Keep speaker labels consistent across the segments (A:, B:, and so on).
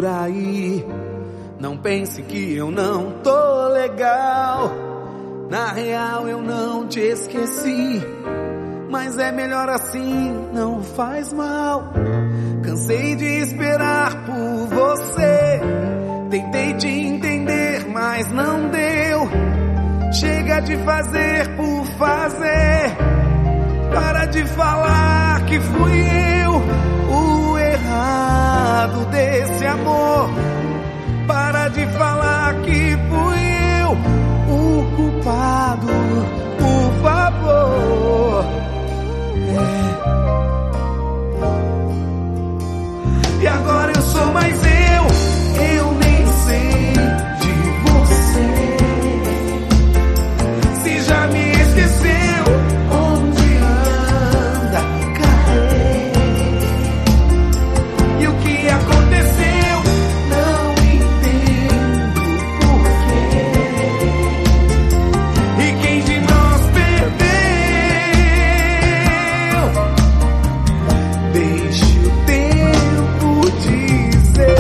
A: aí. Não pense que eu não tô legal. Na real eu não te esqueci, mas é melhor assim, não faz mal. Cansei de esperar por você. Tentei te entender, mas não deu. Chega de fazer por fazer. Para de falar que fui eu o errado desse amor. Para de falar que fui eu o culpado, por favor. E agora eu sou mais eu nem sei de você. Se já me esqueceu, onde anda, cadê? E o que aconteceu, não entendo porquê. E quem de nós perdeu? Deixe o tempo dizer.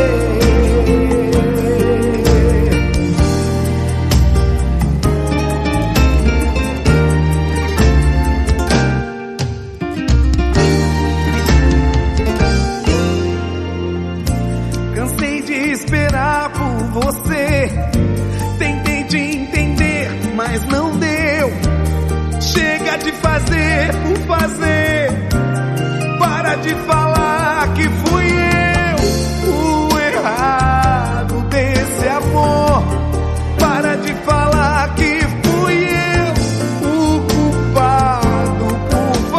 A: Cansei de esperar por você. Tentei te entender, mas não deu. Chega de fazer por fazer. Para de falar que fui eu o errado desse amor. Para de falar que fui eu o culpado, por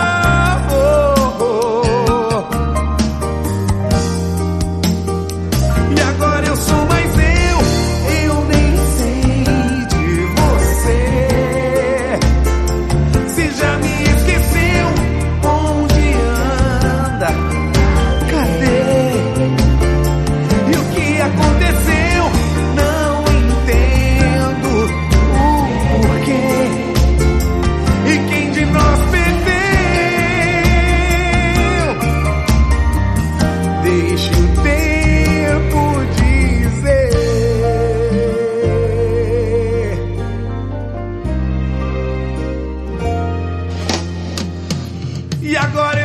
A: favor. E agora eu sou mais eu nem sei de você. Se já me esqueceu, onde anda, cadê? E o que aconteceu, não entendo o porquê. E quem de nós perdeu? Deixe o tempo dizer. E agora